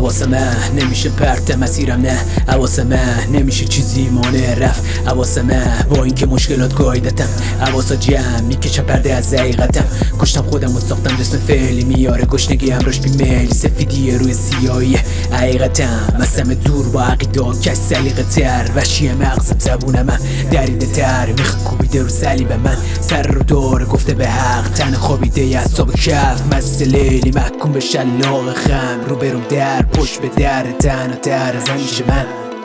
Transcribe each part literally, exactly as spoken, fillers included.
حواس من نمیشه پرت مسیرم، نه حواس من نمیشه چیزی مانع رفت. حواس من با اینکه مشکلات قاعدتم، حواسا جمع میکشم پرده از حقیقتم. کشتم خودم و ساختم جسم فعلی میاره گشنگی همراش بیمیل، سفیدی روی سیاهی حقیقتم. مسم دور با عقیده کش سلیقه تر، وشی مغزم زبونم دریده تر، میخ کوبیده رو صلیب من، سر رو دور گفته به حق، تن خوابیده از صبح کف، مست لیلی محکوم به شلاق خم، رو برم در پشت به در، تن و در از همیشه من،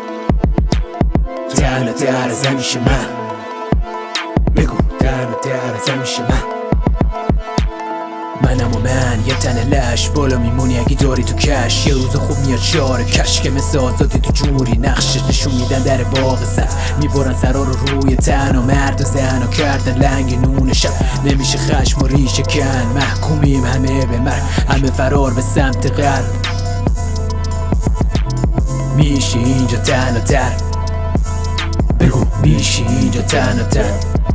تن و در از همیشه من، بگو تن و در از همیشه من. منم و من یه تن لش، بالا میمونی اگه داری تو کش، یه روز خوب میاد شعار کش که مثل آزادی تو جمهوری نقشش نشون میدن در باغ سر، میبرن سرا رو روی تن و مرد و زن و کردن لنگ نون شب. نمیشه خشم و ریشه کن، محکومیم همه به مر، همه فرار به سمت غرب. میشه اینجا تن و تر، بگو میشه اینجا تن و تر.